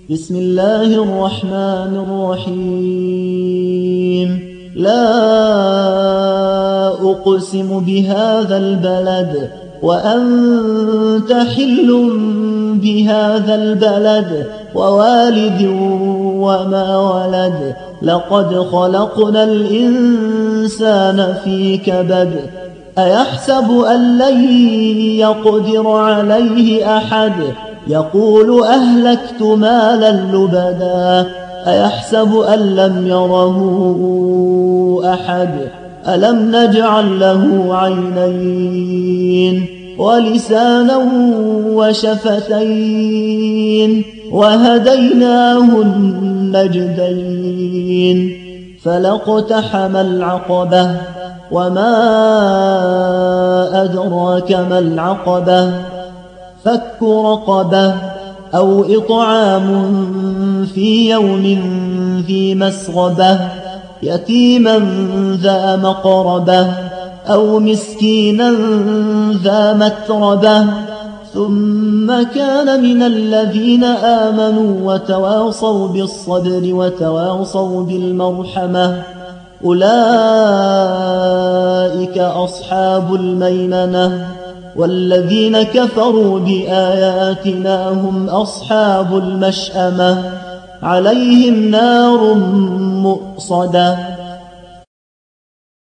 بسم الله الرحمن الرحيم لا أقسم بهذا البلد وأنت حل بهذا البلد ووالد وما ولد لقد خلقنا الإنسان في كبد أيحسب أن لن يقدر عليه أحد يقول أهلكت مالا لبدا أيحسب أن لم يره أحد ألم نجعل له عينين ولسانا وشفتين وهديناه النجدين فلاقتحم العقبة وما أدراك ما العقبة فك رقبة أو إطعام في يوم ذي مسغبة يتيما ذا مقربة أو مسكينا ذا متربة ثم كان من الذين آمنوا وتواصوا بالصبر وتواصوا بالمرحمة أولئك أصحاب الميمنة والذين كفروا بآياتنا هم أصحاب المشأمة عليهم نار مؤصدة